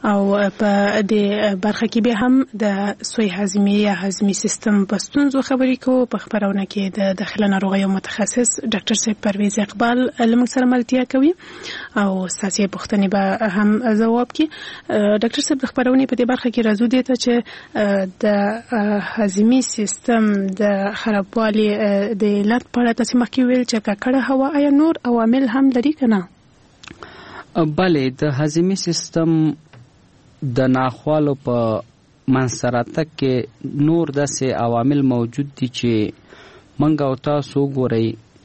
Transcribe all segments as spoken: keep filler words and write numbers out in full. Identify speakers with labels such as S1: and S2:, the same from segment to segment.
S1: او په دې برخه کې به هم د سوی هاضمې یا هاضمي سیستم په ستونزو خبرې کوو. په خبرونه کې د داخله ناروغیو متخصص ډاکټر صاحب پرویز اقبال لمونږ سره ملتیا کوي او ساسي پوښتنې به هم ځواب کړي. ډاکټر صاحب د خبرونې په دې برخه کې راځو دي ته چې د هاضمي سیستم د خرابوالي د علت په اړه تاسو مخکې ویل چې ککړه هوا آیا نور عوامل هم لري کنه؟
S2: بله، د هاضمي سیستم د ناخوالو په منځراتک کې نور داسې عوامل موجود دي چې منګ او تاسو ګورئ.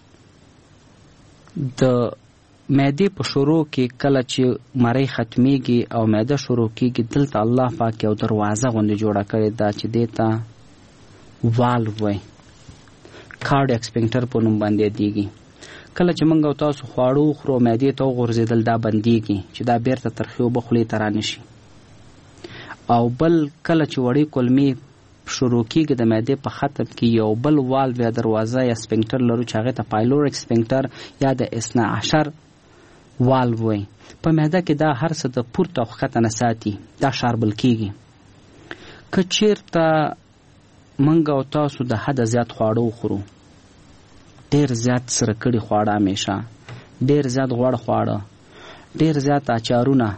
S2: د معدې په شروع کې کله چې مری ختمیږي او معده شروع کېږي، دلته الله پاک یو دروازه غوندې جوړه کړې ده چې دې ته والو وایي، کارډیاک سفنکټر په نوم باندې یادېږي. کله چې موږ او تاسو خواړه وخورو معدې ته وغورځېدل دا بندېږي چې دا بیرته ترخې اوبه خولې ته رانشي. او بل کله چې وړې کولمې شروع کېږي د معدې په ختم کې یو بل والو یا دروازه یا سفنکټر لرو چې هغې ته پایلوریک سفنکټر یا د اثنا عشر والو وایي. په معده کې دا هر څه د پورته او ښکته نه ساتي، دا شاربل کېږي. که چېرته موږ او تاسو د حده زیات خواړه وخورو، ډیر زیات سره کړي خواړه، همیشه ډیر زیات غوړ خواړه، ډیر زیات اچارونه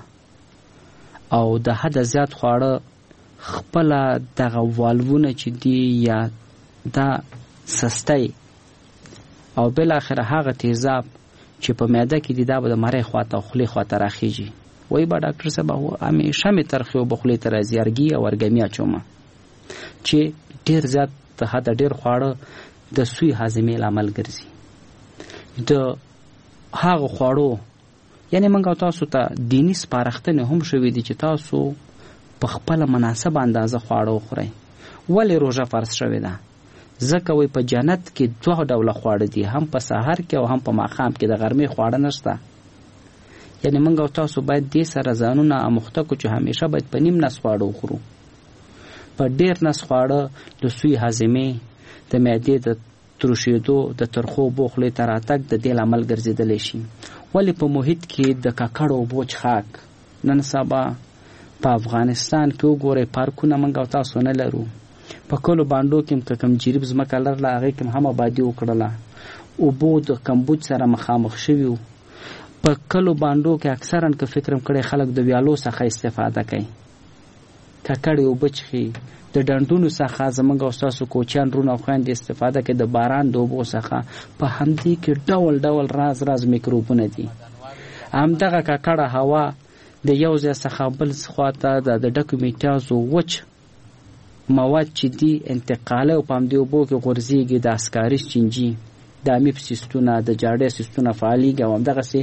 S2: او د حد زیات خواړه، خپل دغه والوونه چې دی یا دا سستی او بل اخر هغه تیزاب چې په معده کې دی دا به د مری خواته او خولې خواته راخیږي. وای با ډاکټر صاحب همیشه می ترخې او بخولې ته راځي، ارګي او ورګمي اچومه چې ډیر زیات د حد ډیر خواړه د سوی هاضمې لامل ګرځي. د هغه خواړو یعنی موږ تاسو ته دینی سپارښتنې هم شوې دي چې تاسو په خپل مناسب اندازه خواړه وخورئ. ولې روژه فرض شوې ده؟ ځکه وایي په جنت کې دوه ډوله خواړه دي، هم په سحر کې او هم په ماښام کې، د غرمې خواړه نشته. یعنی موږ او تاسو باید دې سره ځانونه اموخته کړو چې همیشه باید په نیم نس خواړه وخورو. په ډېر نس خواړه د سوی هاضمې، د معدې د ترشېدو، د ترخو اوبو خولې ته راتګ د دې لامل ګرځېدلی شي. ولې په محیط کې د ککړو اوبو څښاک، نن سبا په افغانستان کې وګورئ پارکونه موږ او تاسو نه لرو. په کلو بانډو کې هم که کوم جریب ځمکه لرله هغې کې هم آبادي وکړله، اوبو د کمبود سره مخامخ شوي وو. په کلو بانډو کې اکثرا که فکرم کړی خلک د ویالو څخه استفاده کوي، ککړې اوبه څښي. د ډنډونو څخه زموږ او ستاسو کوچیان رونه او خویندې استفاده کوي، د باران د اوبو څخه. په همدې کې ډول ډول راز راز میکروبونه دي. همدغه ککړه هوا د یو ځای څخه بل خواته د ډکو میټازو وچ مواد چې دي انتقاله او په همدې اوبو کې غورځېږي، د اسکارس چینجي، د امیب سیستونه، د جاړې سیستونه فعالېږي او همدغسې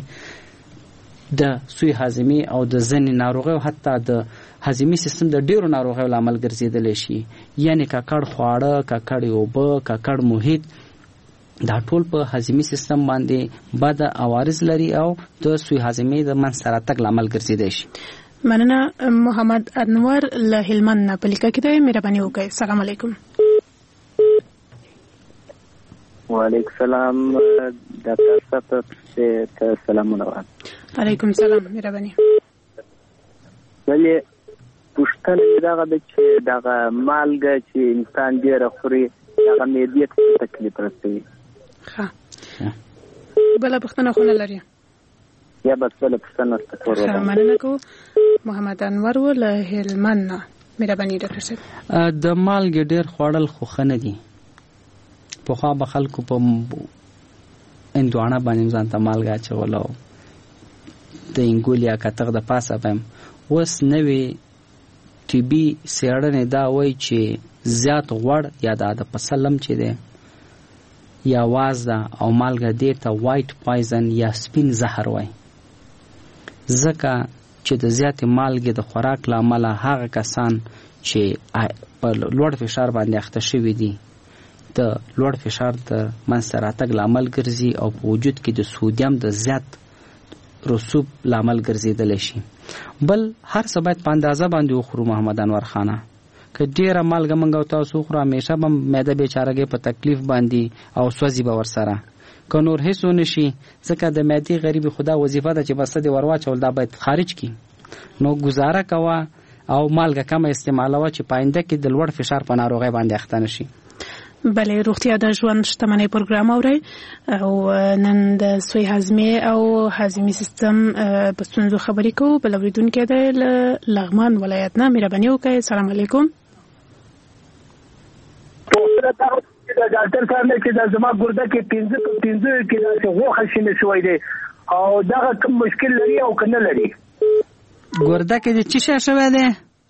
S2: د سوی هاضمې او د ځینې ناروغیو حتی د هاضمي سیستم د ډیرو ناروغیو لامل ګرځېدلی شي. یعنې ککړ خواړه، ککړې اوبه، ککړ محیط دا ټول په هاضمي سیستم باندې بد عوارض لري او د سوی هاضمې د منځته راتګ لامل ګرځېدی شي.
S1: مننه. محمد انور له هلمند نه په لیکه کې دی، مهرباني وکړئ. السلام علیکم.
S3: وعلیکم السلام ډاکټر صاحب ته سلامونه.
S1: علیکم السلام، مهرباني.
S3: ولې پوښتنه دغه ده چې دغه مالګه چې انسان ډېره خوري هغه معدې ته تکلیف رسوي.
S1: ښه، بله پوښتنه خو نه لري؟
S3: یا بس بله پوښتنه ورته کور
S1: ښه، مننه کوو. محمد انور و له هلمند نه، مهرباني ډاکټر صاحب.
S2: د مالګې ډېر خوړل خو ښه نه دي. پخوا به خلکو په هندواڼه باندې ځان ته مالګه اچوله او د انګول یا کتغ د پاسه به اوس نوې طبي څېړنې دا وایي چې زیات غوړ یا د پسلم چې دی یا واز ده او مالګه دې ته وایټ پایزن یا سپین زهر وایي. ځکه چې د زیاتې مالګې د خوراک له امله هغه کسان چې په لوړ فشار باندې اخته شوي دي د لوړ فشار د منځته راتګ لامل ګرځي او په وجود کې د سودیم د زیات رسوب لامل ګرځېدلی شي. بل هر څه باید په اندازه باندې وخورو. محمد انور خانه، که ډېره مالګه موږ او تاسو وخورو همیشه به معده بېچارګۍ په تکلیف باندې او سوځي به ورسره. که نور هېڅ ونه شي ځکه د معدې غریبي خدا وظیفه ده چې بسته دې ور واچول دا باید خارج کړي. نو گزاره کوه او مالګه کم استعمالوه چې پاینده کې د لوړ فشار په ناروغۍ باندې اخته نشي.
S1: بله، روغتیا د ژوند شتمنۍ پروګرام اورئ او نن د سوی هاضمې او هاضمي سیستم په ستونزو خبرې کوو. بل اورېدونکی دی له لغمان ولایت نه، مهرباني وکړئ. السلام علیکم.
S4: ډاکټر صاحب نه چې زما ګرده کې پنځه پنځه کې د غوښه شینه شوی دی او دا کوم مشکل لري او کنه لري؟
S2: ګرده کې د څه شی شوی دی؟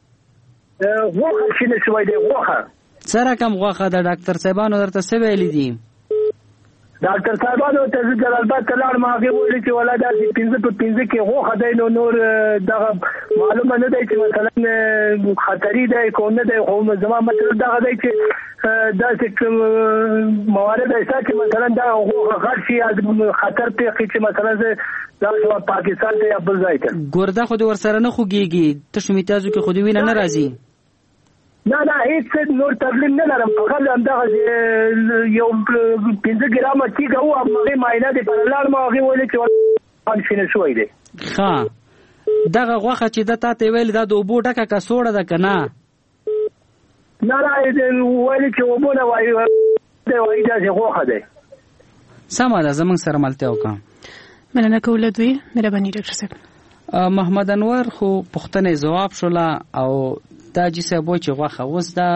S4: غوښه شینه شوی دی. غوښه
S2: څه رقم غوښه ده؟ ډاکټر صاحبانو درته څه ویلي دي؟
S4: ډاکټر صاحبانو ته زه جلالباد ته لاړم، هغې ویلي چې ولا داسې پنځه په پنځه کې غوښه دی، نو نور دغه معلومه نه دی چې مثلا خطري دی که نه دی. خو زما مطلب دغه دی چې داسې موارد شته چې مثلا دا غوښه غټ شي یا خطر پېښ چې مثلا زه دا پاکستان ته یا بل ځای ته.
S2: ګرده خو دې ورسره نه خوږېږي؟ تشو میتازو کې خو دې وینه نه راځي؟
S4: نه نه هیڅ نور تکلیف نه لرم، فقط همدغه یو پنځه ګرامه تیږه وه، هغې معاینه دې پر لاړم، هغې ویلې چې شینه شوی دی.
S2: ښه، دغه غوښه چې ده تا ته ویلې دا د اوبو ډکه کڅوړه ده که نه؟
S4: نه نه ویلې چې اوبو نه وایي وایي داسې غوښه دی.
S2: سمه ده، زموږ سره ملتیا وکړه.
S1: مننه کوو له دوی. مهرباني ډاکټر صاحب.
S2: محمد انور خو پوښتنې ځواب شوله او دا جی صاحب وایي چې غوښه اوس دا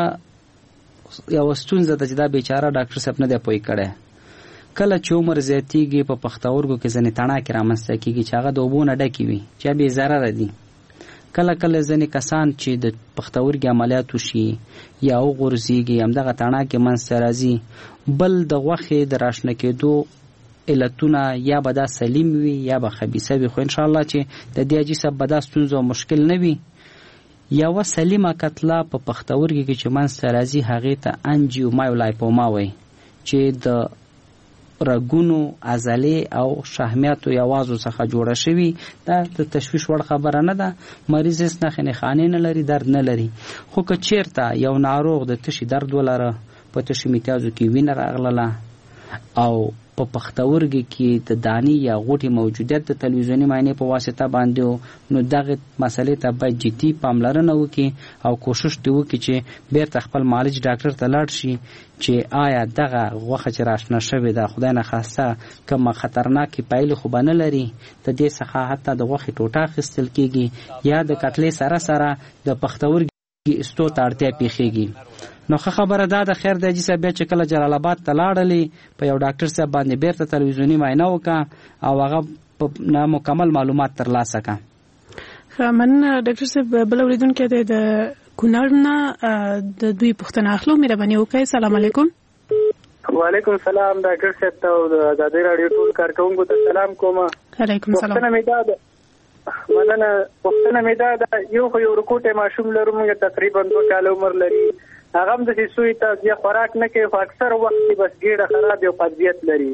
S2: یوه ستونزه ده چې دا بیچاره ډاکټر صاحب نه دی پوه کړی. کله چې عمر زیاتېږي په پښتورګو کې ځینې تڼاکې رامنځته کېږي چې هغه د اوبو نه ډکې وي چې بې ضرره دي. کله کله ځینې کسان چې د پښتورګي عملیات وشي یا وغورځېږي همدغه تڼاکې منځته راځي. بل د غوښې د راشنه کېدو علتونه یا به دا سلیم وي یا به خبیثه وي، خو انشاءالله چې د دې حاجي صاحب به دا ستونزه او مشکل نه وي. یوه سلیمه کتله په پښتورګي کې چې منځته راځي هغې ته انجیومایولایپوما وایي چې د رګونو عضلې او شحمیاتو یوازو څخه جوړه شوي. دا د تشویش وړ خبره نه ده. مریض هېڅ نښې نښانې نه لري، درد نه لري. خو که چېرته یو ناروغ د تشي درد ولره، په تشي میتیازو کې وینه راغلله او په پښتورګي کې د دانې یا غوټې موجودیت د تلویزیوني معاینې په واسطه باندې نو دغه مسلې ته باید جدي پاملرنه وکړي او کوشش دې وکړي چې بیرته خپل معالج ډاکټر ته لاړ شي چې آیا دغه غوښه چې راشنه شوې ده خدای نخواسته کومه خطرناکې پایلې خو به نه لري، د دې څخه حتی د غوښې ټوټه اخیستل کېږي یا د کتلې سره سره د پښتورګي استو ته اړتیا پېښېږي. نو ښه خبره دا ده خیر دی حاجي صاحب بیا چې کله جلال آباد ته لاړلې په یو ډاکټر صاحب باندې بیرته تلویزیوني معاینه وکړه او هغه نه مکمل معلومات ترلاسه کړه.
S1: ښه مننه ډاکټر صاحب. بل اورېدونکی دی د کونړ نه، د دوی پوښتنه اخلو. مهرباني وکړئ. السلام علیکم.
S5: وعلیکم السلام ډاکټر صاحب ته او د ازادۍ راډیو ټول کارکوونکو ته سلام کوم.
S1: علیکم السلام.
S5: پوښتنه مې دا ده مننه پوښتنه مې دا ده یو خو یو رکوټی ماشوم لرو، موږ تقریبا دوه کاله عمر لري. هغه هم داسې سوی تغذیه خوراک نه کوي، خو اکثر وخت کې بس ګېډه خراب او قبضیت لري.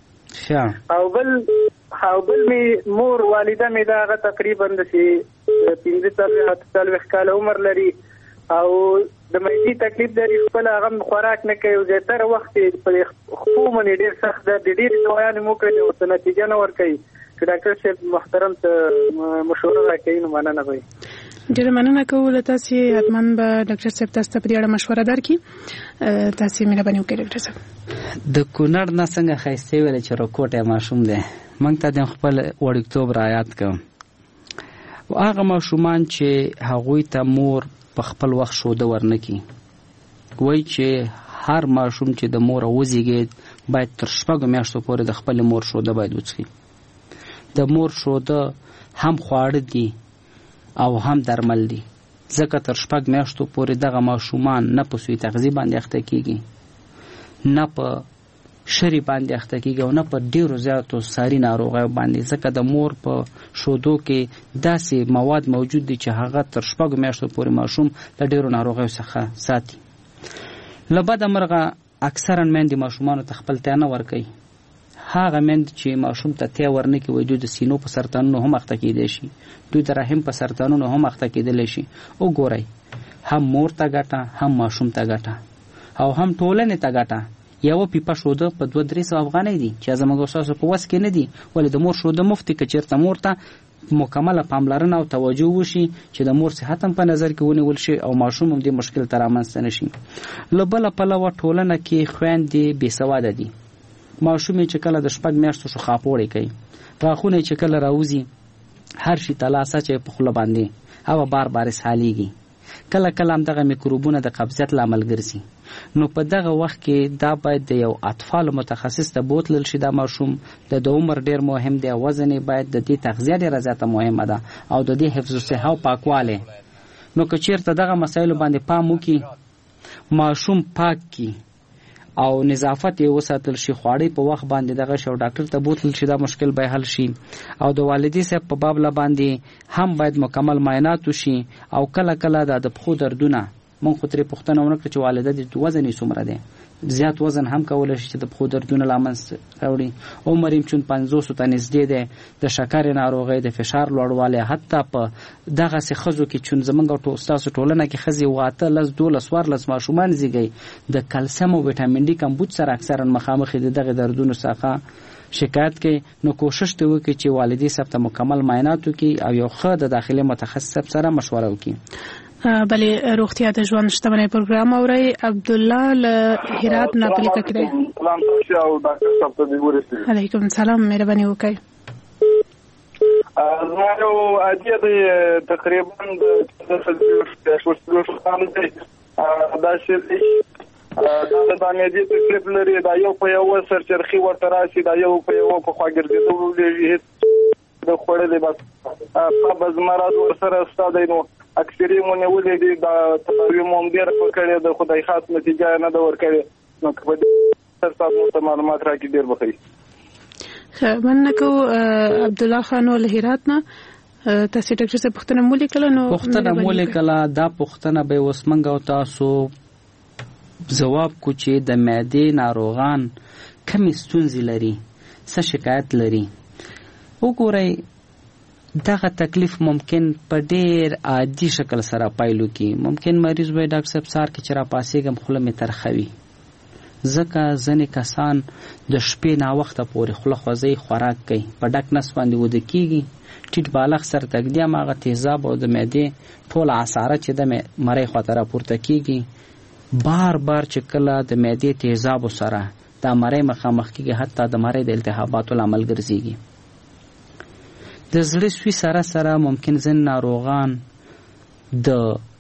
S5: او بل او بل مې مور والده مې دا هغه تقریبا داسې پنځه څلوېښت اته څلوېښت کاله عمر لري او د معدې تکلیف لري، خپل هغه هم خوراک نه کوي او زیاتره وخت یې په خپو باندې ډېر سخت درد دی. ډېرې دوايانې مو کړې او څه نتیجه نه ورکوي. که ډاکټر صاحب محترم ته مشوره راکوي نو مننه به وي.
S1: ډېره مننه کوو له تاسې. حتما به ډاکټر صاحب تاسو ته په دې اړه مشوره درکړي. تاسې مهرباني وکړئ ډاکټر صاحب.
S2: د کونړ نه څنګه ښایستې ویلې چې رکوټی ماشوم دی، موږ ته د خپل وړکتوب رعایت کوم. هغه ماشومان چې هغوی ته مور په خپل وخت شوده ورنکي، وایي چې هر ماشوم چې د مور وزېږېد باید تر شپږو میاشتو پورې د خپل مور شوده باید وڅښي. د مور شوده هم خواړه دي او هم درمل دي، ځکه تر شپږ میاشتو پورې دغه ماشومان نه په سوی تغذیه باندې اخته کېږي، نه په شری باندې اخته کېږي او نه په ډېرو زیاتو ساري ناروغیو باندې، ځکه د مور په شودو کې داسې مواد موجود دي چې هغه تر شپږو میاشتو پورې ماشوم د ډېرو ناروغیو څخه ساتي. له بده مرغه اکثرا میندې ماشومانو ته خپل تی نه ورکوي. هغه میندې چې ماشوم ته تی ورنکړي وایي دوی د سینو په سرطانونو هم اخته کېدی شي، دوی د رحم په سرطانونو هم اخته کېدلی شي. وګورئ، هم مور ته ګټه، هم ماشوم ته ګټه او هم ټولنې ته ګټه. یوه پیپه شوده په دوه درې سوه افغانۍ دي چې زموږ ستاسو په وس کې نه دي، ولې د مور شوده مفت که چېرته مور ته مکمله پاملرنه او توجه وشي چې د مور صحت هم په نظر کې ونیول شي او ماشوم هم د مشکل ته رامنځته نه شي. له بله پلوه ټولنه کې خویندې بېسواده دي. ماشوم چې کله د شپږ میاشتو شو خاپوړې کوي، غاښونه چې کله راوځي هر شي ته لاس اچوي په خوله باندې او بار بار اسهالېږي. کله کله هم دغه میکروبونه د قبضیت لامل ګرځي. نو په دغه وخت کې دا باید د یو اطفال متخصص ته بوتلل شي. دا ماشوم د د عمر ډیر مهم دی، وزن باید د دې تغذیه ډیره زیاته مهمه ده او د دې حفظ الصحه او پاکواله. نو که چیرته دغه مسایلو باندې پام وکړي، ماشوم پاک کی او نظافت یې وساتل شي، خواړې په وخت باندې دغه شو ډاکټر ته بوتل شي، دا مشکل به حل شي. او د والدې صاحب په باب لا باندې هم باید مکمل معاینات وشي. او کله کله د پښو دردونه مونږ خو ترې پوښتنه ونه کړه چې والده د وزن یې څومره دی. زیات وزن هم کولی شي چې د پښو دردونه لامنځته راوړي. عمر یې چون پنځوسو ته نږدې دی، د شکرې ناروغۍ، د فشار لوړوالی، حتی په دغسې ښځو کې چون زموږ ستاسو ټولنه کې ښځې واته لس دولس څوارلس ماشومان زیږوي، د کلسیم او ویټامین ډي کمبود سره اکثرا مخامخ دي دغه دردونو څخه شکایت کوي. نو کوشش ته وکړي چې والدې صاحب ته مکمل معاینات وکړي او یو ښه د داخلي متخصص سره مشوره وکړي.
S1: بلې روغتیا د ژوند شتمنۍ پروګرام اورئ. عبدالله له هرات نه په لیکه کړی.
S6: سلام تاسو او ډاکټر صاحب ته دې ورسېږي.
S1: علیکم السلام، مهرباني وکړئ.
S6: زما یو عادیه دی تقریبا د څلوېښت کال دی. داسې دی دا د باندې تکلیف لري، دا یو په یو سرچرخي ورته راشي، دا یو په یو په خوا ګرځېدو لري، هېڅ د خوړلې بس قبض مرض ورسره ستا دی. نو اکثري مو نیولې دي، دا تداوي مو هم ډېره په کړې د خدای خاص نتیجه نه ده ورکړې. نو که په دې سر صاحب مو ته معلومات راکړي ډېر به ښه وي.
S1: ښه، مننه کوو عبدالله خان له هرات نه. تاسې ډاکټر صاحب پوښتنه مو لیکله؟ نو
S2: پوښتنه مو لیکله. دا پوښتنه به اوس موږ او تاسو ځواب کو چې د معدې ناروغان کومې ستونزې لري، څه شکایت لري. وګورئ، دغه تکلیف ممکن په ډیر عادي شکل سره پایلو کې. ممکن مریض وای ډاکټر صاحب سار کې چې را پاسېږم خوله مې ترخه وي، ځکه ځینې کسان د شپې ناوخته پورې خوله خوځوي، خوراک کوي، په ډک نس باندې وده کېږي، ټیټ بالغ سر تګدي هماغه تیزاب او د معدې ټوله عصاره چې د مرۍ خواته راپورته کېږي، بار بار چې کله د معدې تیزابو سره دا مرۍ مخامخ کېږي، حتی د مرۍ د التهاباتو لامل ګرځېږي. د زړه سوي سره سره ممکن ځینې ناروغان د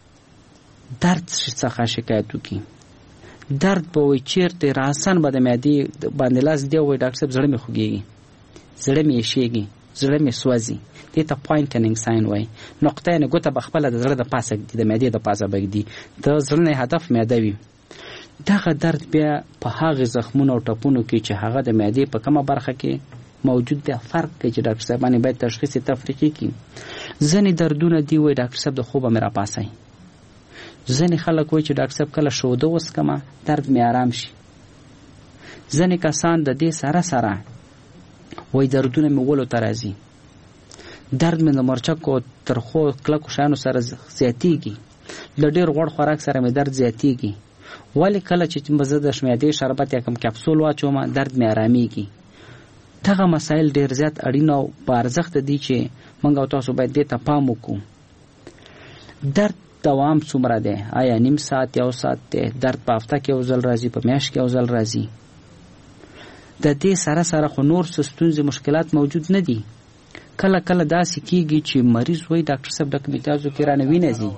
S2: درد څخه شکایت وکړي. درد به وایي چیرته راسن به د معدې باندې لاس دی وایي ډاکټر صاحب زړه مې خوږېږي، زړه مې یشېږي، زړه مې سوځي. دې ته پوینټنګ ساین وایي. نقطه یعنې ګوته به خپله د زړه د پاسه ږدي، د معدې د پاسه به ږدي، د زړه نه هدف معده وي. دغه درد بیا په هغې زخمونو او ټپونو کې چې هغه د معدې په کومه برخه کې موجود دی فرق کوي چې ډاکټر صاحبانې باید تشخیص تفریقي کړي. ځینې دردونه دي وایي ډاکټر صاحب د خوبه مې راپاسئ. ځینې خلک وایي چې ډاکټر صاحب کله شوده وڅکمه درد مې آرام شي. ځینې کسان د دې سره سره وایي دردونه مې ولو ته راځي، درد مې د مرچکو ترخو کلکو شیانو سره زیاتېږي، له ډېر غوړ خوراک سره مې درد زیاتېږي. ولې کله چې زه د معدې شربت یا کوم کپسول واچوم درد مې آرامېږي. دغه مسایل ډېر زیات اړین او په ارزښت دي چې موږ او تاسو باید دې ته پام وکړو. درد دوام څومره دی؟ آیا نیم ساعت یو ساعت دی؟ درد په هفته کې یو ځل راځي، په میاشت کې یو ځل راځي؟ د دې سره سره خو نور څه ستونزې مشکلات موجود نه دي. کله کله داسې کېږي چې مریض وایي ډاکټر صاحب ډکو میتیازو کې رانه وینه ځي،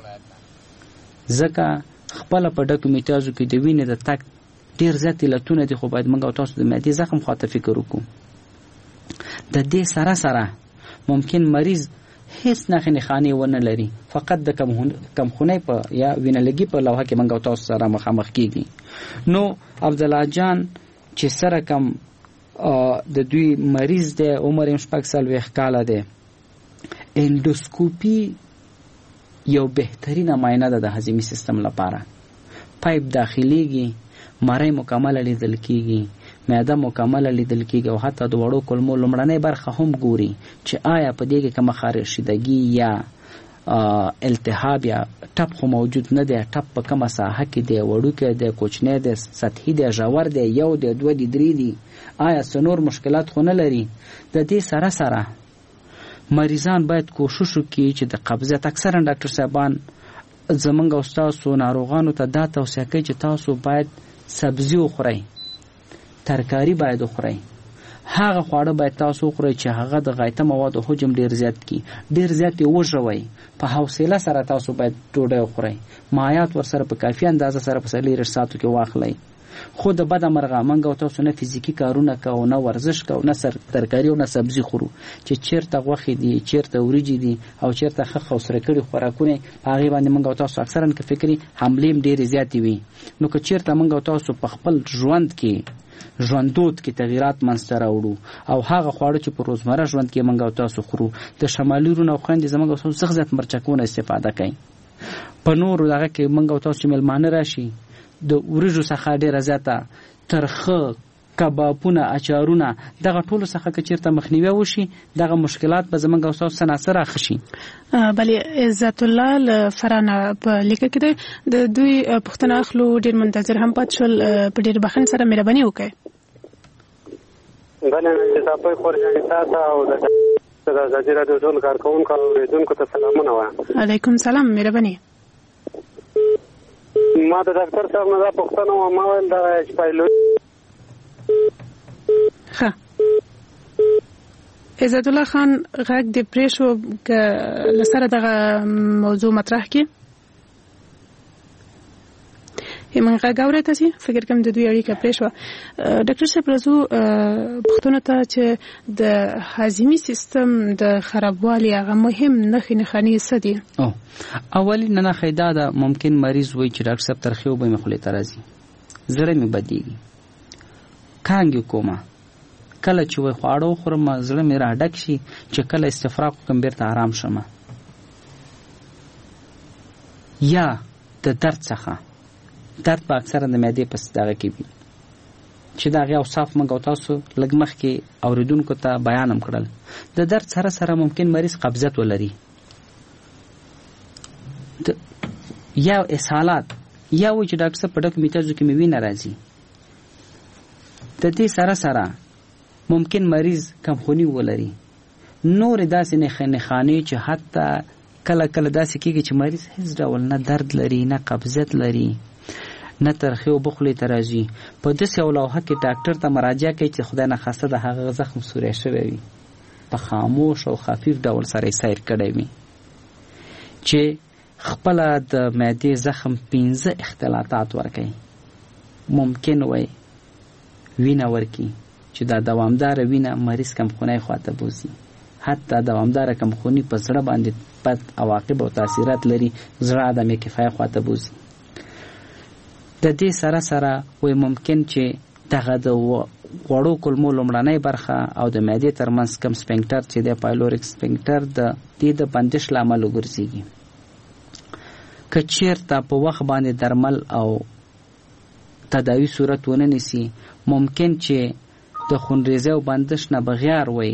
S2: ځکه خپله په ډکو میتیازو کې د وینې د تګ ډېر زیات علتونه دي، خو باید موږ او تاسو د معدې زخم خواته فکر وکړو. د دې سره سره ممکن مریض هیڅ نښې نښانې ونه لري، فقط د کمخونۍ په یا وینهلګي په لوحه کې موږ او تاسو سره مخامخ کېږي. نو عبدالله جان چې سره کم د دوی مریض دی، عمر یې شپږ څلوېښت کاله دی، اندوسکوپي یو بهترینه معاینه ده د هضمي سیستم لپاره. پایپ داخليږي، مرۍ مکمله لیدل کېږي، معده مکمله لیدل کېږي او حتی د وړو کولمو لومړنۍ برخه هم ګوري چې آیا په دې کې کومه خارشیدګي یا التهاب یا ټپ خو موجود نه دی، ټپ په کومه ساحه کې دی، وړوکی دی، کوچنی دی، سطحي دی، ژور دی، یو دی، دوه دی، درې دی، آیا څه نور مشکلات خو نه لري. د دې سره سره مریضان باید کوشش وکړي چې د قبضیت اکثرا ډاکټر صاحبان زمونږ او ستاسو ناروغانو ته دا توصیه کوي چې تاسو باید سبزي وخورئ، ترکاري باید وخورئ، هغه خواړه باید تاسو وخورئ چې هغه د غایطه موادو حجم ډیر زیات کړي، ډیر زیات یې وژوئ. په حوصله سره تاسو باید ډوډۍ وخورئ، مایعات ورسره په کافي اندازه سره په څلېرویشت ساعتو کې واخلئ. خو د بده مرغه موږ او تاسو نه فزیکي کارونه کوو، نه ورزش کوو، نه سر ترکاري او نه سبزي خورو، چې چیرته غوښې دي، چیرته وریجې دي او چیرته ښه خوسره کړي خوراکونه، په هغې باندې موږ او تاسو اکثرا که فکري حملې هم ډېرې زیاتې وي. نو که چیرته موږ او تاسو په خپل ژوند کې ژوندود کې تغییرات منځته راوړو او هغه خواړه چې په روزمره ژوند کې موږ او تاسو خورو، د شمالي ورونو او خویندې زموږ او تاسو څخه زیات مرچکونه استفاده کوي. په نورو دغه کې موږ او تاسو چې میلمانه راشي، د وریجو څخه ډېره زیاته ترخه کبابونه، اچارونه، دغه ټولو څخه که چیرته مخنیوی وشي، دغه مشکلات به زموږ او ستاسو سناسر راښه شي.
S1: بلې عزت الله له فرانه په لیکه کې دی د دوی پوښتنه اخلو، ډېر منتظر هم پاتې شول، په ډېر بخښنې سره مهرباني وکړئ.
S5: بله نجیبه خورجاني تاسو او د ازادي راډیو ټول کارکوونکو او اورېدونکو ته سلامونه وایم.
S1: علیکم سلام، مهرباني.
S5: ما د ډاکټر صاحب نه دا پوښتنه وه، ما ویل د ایچ پایلوټ
S1: ښه عزت الله خان غږ دې پرې شو که له سره دغه موضوع مطرح کړي. من غږ اورئ تاسې؟ فکر کوم د دوی اړیکه پرې شوه. ډاکټر صاحب راځو پوښتنو ته چې د هاضمي سیستم د خرابوالي هغه مهم نښې نښانې څه دي؟
S2: اولین نښه دا ده، ممکن مریض وایي چې ډاکټر صاحب ترخې اوبه مې خولې ته راځي، زړه مې بدېږي، کانګې کومه، کله چې وایي خواړه وخورم زړه مې راډک شي، چې کله استفراق وکړم بېرته آرام شمه، یا د درد څخه درد به اکثره د معدې په دغه کې وي، چې د هغې اوصاف موږ او تاسو لږ مخکې اورېدونکو ته بیان هم کړل. د درد سره سره ممکن مریض قبضیت ولري، یا اسهالات، یا وایي چې ډاکټر صاحب په ډکو میتازو کې مې وینه راځي. د دې سره سره ممکن مریض کمخوني ولري، نورې داسې نښانې چې حتی کله کله داسې کېږي چې مریض هیڅ ډول نه درد لري، نه قبضیت لري، نه ترخې اوبه خولې ته راځي. په داسې یو لوحه کې ډاکټر ته مراجعه کوي چې خدای نخواسته د هغه زخم سوری شوی وي، په خاموش او خفیف ډول سره یې سیر کړی وي، چې خپله د معدې زخم پنځه اختلاطات ورکوي. ممکن وای وینه ورکي چې دا دوامداره وینه مریض کمخونی خواته بوزي، حتی دوامداره کمخونی په زړه باندې بد عواقب او تاثیرات لري، زړه عدم کفایه خواته بوزي. د دې سره سره وای ممکن چې دغه د غوړو کولمو لومړنۍ برخه او د معدې ترمنځ کم سپنکټر چې د پایلوریک سپنکټر د دې د بندش له امله وګرځېږي. که چېرته په وخت باندې درمل او تداوی صورت ونه نیسي، ممکن چې د خونریزۍ او بندش نه بغیر وای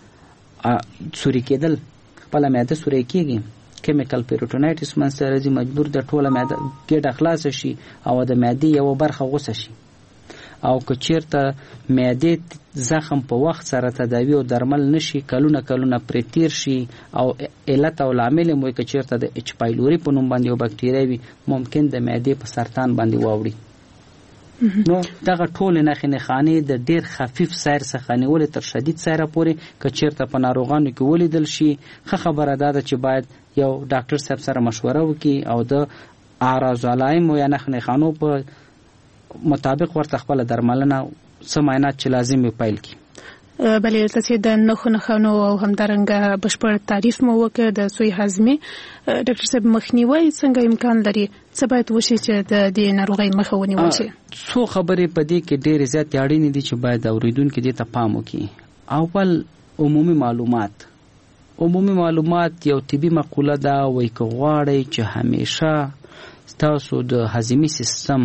S2: سوري کېدل، خپله معده سوری کېږي، کیمیکل پیروټونایټس منځته راځي، مجبور د ټوله معده ګېډه خلاصه شي او د معدې یوه برخه غوڅه شي. او که چېرته معدې زخم په وخت سره تداوی او درمل نشي، کلونه کلونه پرې تیر شي او علت او لامل یې که چېرته د اچ پایلوري په نوم باندې یو بکټریا وي، ممکن د معدې په سرطان باندې واوړي. نو دغه ټولې نښې نښانې د ډېر خفیف سیر څخه نیولې تر شدید سیره پورې که چېرته په ناروغانو کې ولیدل شي، ښه خبره دا ده چې باید یو ډاکټر صاحب سره مشوره وکړي او د اعراض علایمو یا نښې نښانو په مطابق ورته خپله درملنه څه معاینات چې لازم وي پیل کړي.
S1: بلې تاسې د نښو نښانو او همدارنګه بشپړ تعریف مو وکړ د سوی هاضمې. ډاکټر صاحب مخنیوی څنګه امکان لري؟ څه باید وشي چې د دې ناروغۍ مخه ونیول شي؟
S2: څو خبرې په دې کې ډېرې زیاتې اړینې دي چې باید اورېدونکي دې ته پام وکړي. اول عمومي معلومات. عمومي معلومات یو طبي مقوله ده، وایي که غواړئ چې همیشه تاسو د هاضمي سیستم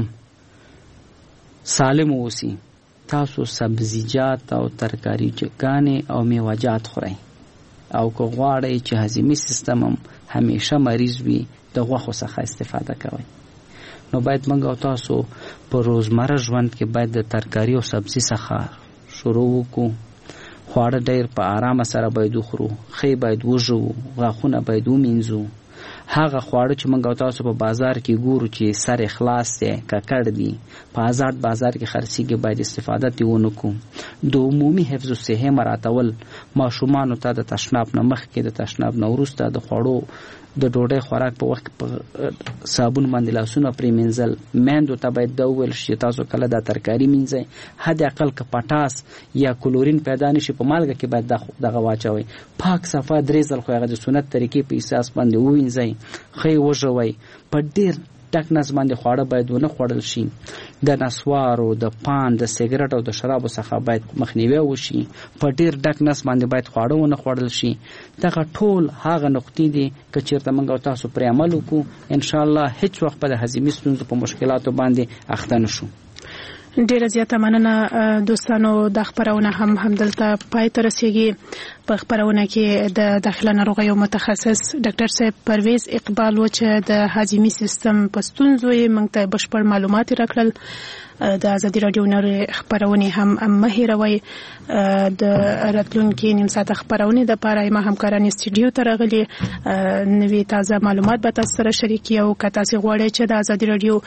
S2: سالم اوسي، تاسو سبزیجات او ترکاریګانې او میوه‌جات خورئ، او که غواړئ چې هاضمي سیستم هم همیشه مریض وي، د غوښو څخه استفاده کوئ. نو باید موږ او تاسو په روزمره ژوند کې باید د ترکاري او سبزي څخه شروع وکړو. خواړه ډیر په آرامه سره باید وخورو، خې باید وژو، غاښونه باید ومینځو. هغه خواړه چې موږ او تاسو په بازار کې ګورو چې سر خلاص دی، ککړ دي، په آزاد بازار کې خرڅېږي، باید استفاده ترې ونه کړو. د عمومي حفظ الصحې مراعاتول، ماشومانو ته د تشناب نه مخکې، د تشناب نه وروسته، د خوړو د ډوډۍ خوراک په وخت په صابون باندې لاسونه پرېمینځل. میندو ته باید دا وویل شي تاسو کله دا ترکاري مینځئ، حد اقل که پټاس یا کلورین پیدا نشي په مالګه کې باید دغه واچوئ. پاک صفا درې ځل خو هغه د سنت طریقې په اساس باندې ووینځئ، ښه یې وژوئ. په ډېر ډک نس باندې خواړه باید ونه خوړل شي. د نسوارو، د پان، د سیګرټ او د شرابو څخه باید مخنیوی وشي. په ډېر ډک نس باندې باید خواړه ونه خوړل شي. دغه ټول هغه نقطې دي که چېرته موږ او تاسو پرې عمل وکړو، انشاءالله هیڅ وخت به د هضمي ستونزو په مشکلاتو باندې اخته نه شو.
S1: ډیره زیاته مننه دوستانو. د خبرونه هم همدلته پای ته رسیږي. په خبرونه کې د داخله ناروغیو متخصص ډاکټر صاحب پرویز اقبال و چې د هضمي سیستم په ستونزو یې موږ ته بشپړ معلومات راکړل. د ازادي راډیو نړۍ خبرونه هم مه هېروئ. د راتلونکي نیم ساعته خبرونه د لپاره ما همکاران استودیو ته راغلي، نوې تازه معلومات به تاسو سره شریکي. او که تاسو غواړئ چې د ازادي راډیو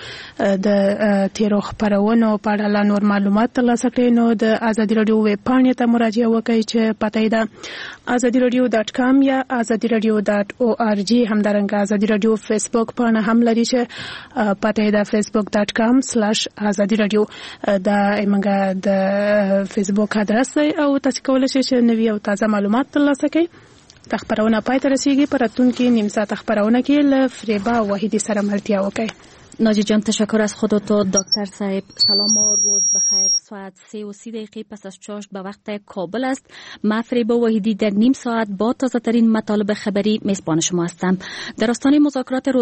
S1: د تیرو خبرونو په اړه لا نور معلومات ترلاسه کړئ، نو د ازادي راډیو ویب پاڼې ته مراجعه وکړئ چې پته یې ده ازادي راډیو ډاټ کام یا ازادي راډیو ډاټ او آر جی. همدارنګه ازادي راډیو فیسبوک پاڼه هم لري چې پته یې ده فیسبوک ډاټ کام سلاش ازادي راډیو. دا موږ د فیسبوک ادرس دی او تاسو کولای شئ چې نوې او تازه معلومات ترلاسه کړئ. د خبرونه پای ته رسیږي. په راتلونکي نیم ساعت خبرونه کې له فریبا وحیدی سره ملتیا وکړئ.
S7: ناجی جان تشکر از خودتو. دکتر صاحب سلام و روز بخیر. ساعت سه و سی دقیقه پس از چاشت به وقت کابل است. من فریبا وحیدی در نیم ساعت با تازه ترین مطالب خبری میزبان شما هستم. در آستانه مذاکرات